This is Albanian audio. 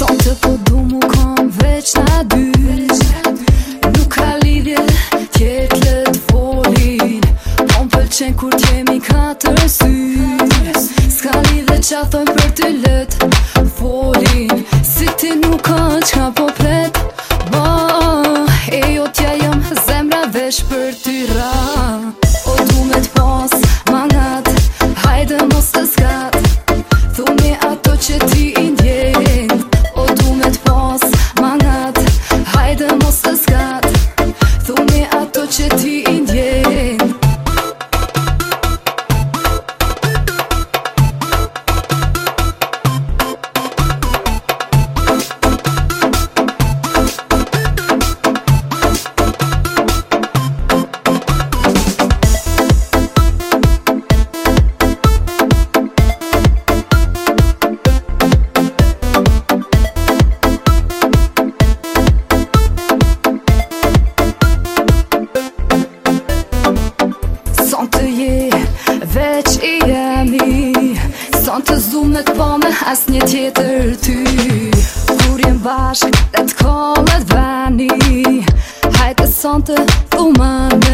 Son të po du mu kom veç na dy. Nuk ka lidhje tjetë të folin, po m'pëlqen kur t'jemi katër sy. S'ka lidhje qa thojnë për ty let folin, si ti nuk ka qka po pret. E jo t'ja jëm zemra veç për ty ra. O du me t'pas mangat, hajde mos të skat, thuni ato që ti i ndjen. O du me t'pas mangat, hajde mos të skat, thuni ato që ti i ndjen. Son të je, veç i jemi, son të zu me t'pa me as një tjetër ty. Kur jem bashk, dhe t'kollet vani, hajte son të thumane.